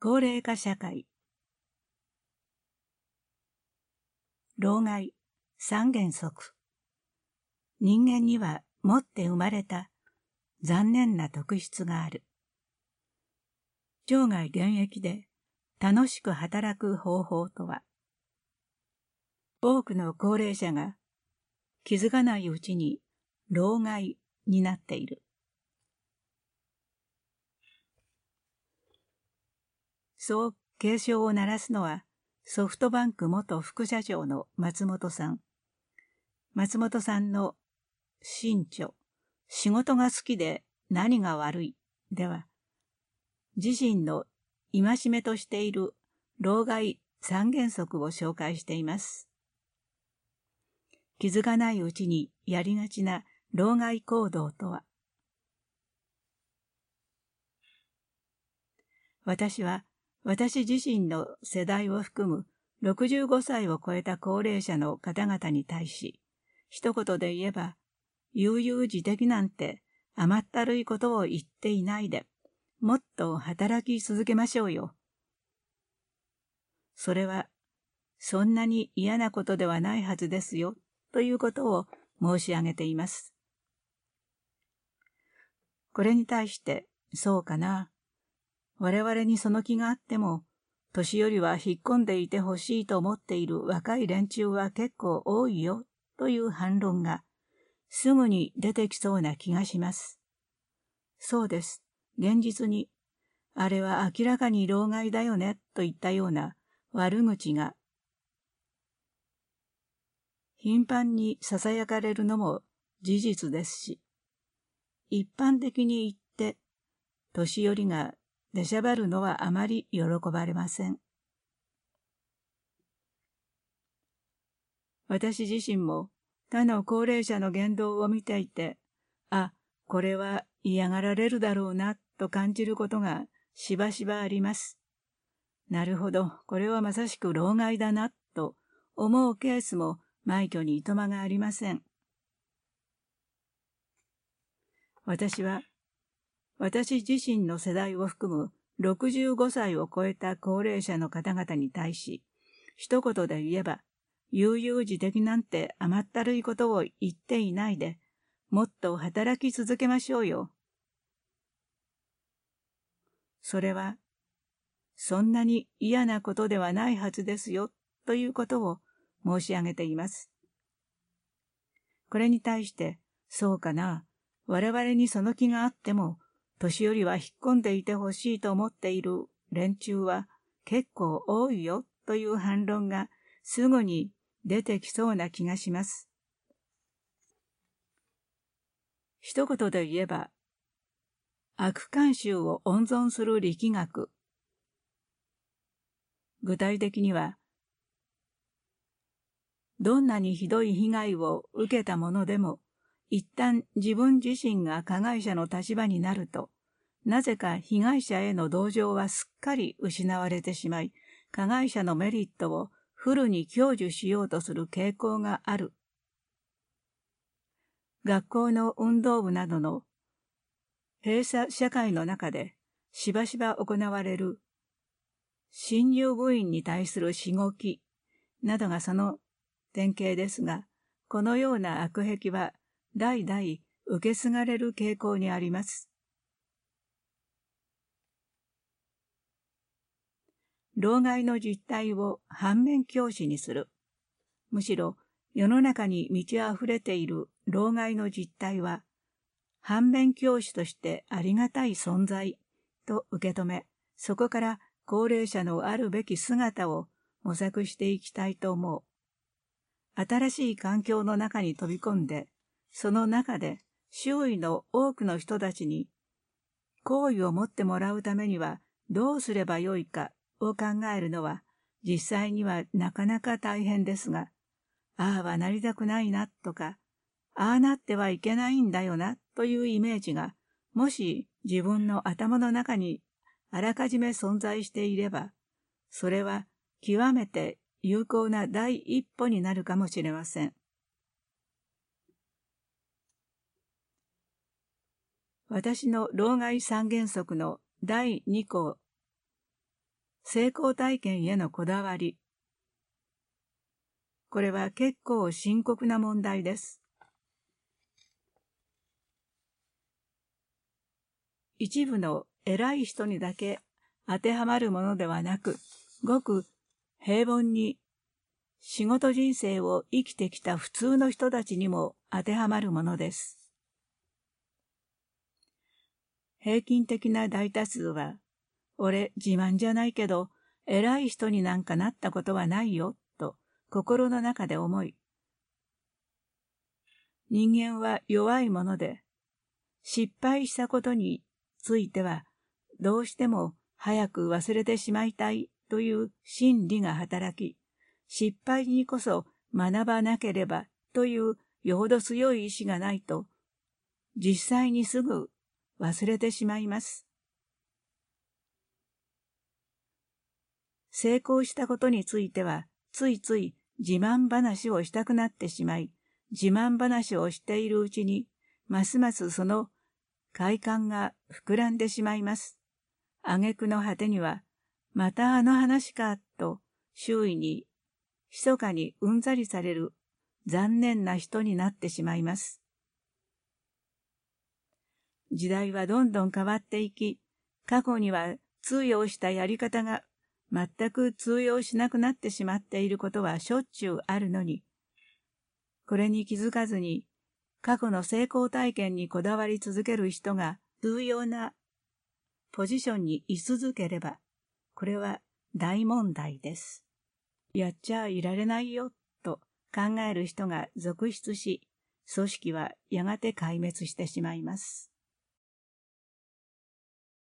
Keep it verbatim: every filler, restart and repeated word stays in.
高齢化社会。老害、三原則。人間には持って生まれた残念な特質がある。生涯現役で楽しく働く方法とは、多くの高齢者が気づかないうちに老害になっている。そう警鐘を鳴らすのはソフトバンク元副社長の松本さん。松本さんの新著、仕事が好きで何が悪いでは、自身の戒めとしている老害三原則を紹介しています。気づかないうちにやりがちな老害行動とは、私は私自身の世代を含むろくじゅうごさいを超えた高齢者の方々に対し、一言で言えば、悠々自適なんて甘ったるいことを言っていないで、もっと働き続けましょうよ。それは、そんなに嫌なことではないはずですよ、ということを申し上げています。これに対して、そうかな。我々にその気があっても、年寄りは引っ込んでいてほしいと思っている若い連中は結構多いよ、という反論が、すぐに出てきそうな気がします。そうです。現実に、あれは明らかに老害だよね、といったような悪口が、頻繁に囁かれるのも事実ですし、一般的に言って、年寄りが出しゃばるのはあまり喜ばれません。私自身も他の高齢者の言動を見ていて、あ、これは嫌がられるだろうなと感じることがしばしばあります。なるほど、これはまさしく老害だなと思うケースも枚挙にいとまがありません。私は、私自身の世代を含むろくじゅうごさいを超えた高齢者の方々に対し、一言で言えば、悠々自適なんて甘ったるいことを言っていないで、もっと働き続けましょうよ。それは、そんなに嫌なことではないはずですよ、ということを申し上げています。これに対して、そうかな、我々にその気があっても、年寄りは引っ込んでいてほしいと思っている連中は結構多いよ、という反論がすぐに出てきそうな気がします。一言で言えば、悪慣習を温存する力学。具体的には、どんなにひどい被害を受けたものでも、一旦自分自身が加害者の立場になると、なぜか被害者への同情はすっかり失われてしまい、加害者のメリットをフルに享受しようとする傾向がある。学校の運動部などの閉鎖社会の中でしばしば行われる新入部員に対するしごきなどがその典型ですが、このような悪癖は代々受け継がれる傾向にあります。老害の実態を反面教師にする。むしろ世の中に満ち溢れている老害の実態は、反面教師としてありがたい存在と受け止め、そこから高齢者のあるべき姿を模索していきたいと思う。新しい環境の中に飛び込んで、その中で周囲の多くの人たちに好意を持ってもらうためにはどうすればよいかを考えるのは実際にはなかなか大変ですが、ああはなりたくないなとか、ああなってはいけないんだよなというイメージがもし自分の頭の中にあらかじめ存在していれば、それは極めて有効な第一歩になるかもしれません。私の老害三原則のだいに項、 成功体験へのこだわり。これは結構深刻な問題です。一部の偉い人にだけ当てはまるものではなく、ごく平凡に仕事人生を生きてきた普通の人たちにも当てはまるものです。平均的な大多数は、俺自慢じゃないけど、偉い人になんかなったことはないよ、と心の中で思い、人間は弱いもので、失敗したことについては、どうしても早く忘れてしまいたいという心理が働き、失敗にこそ学ばなければというよほど強い意志がないと、実際にすぐ忘れてしまいます。成功したことについては、ついつい自慢話をしたくなってしまい、自慢話をしているうちに、ますますその快感が膨らんでしまいます。挙句の果てには、またあの話か、と周囲に密かにうんざりされる残念な人になってしまいます。時代はどんどん変わっていき、過去には通用したやり方が全く通用しなくなってしまっていることはしょっちゅうあるのに、これに気づかずに過去の成功体験にこだわり続ける人が重要なポジションに居続ければ、これは大問題です。やっちゃいられないよと考える人が続出し、組織はやがて壊滅してしまいます。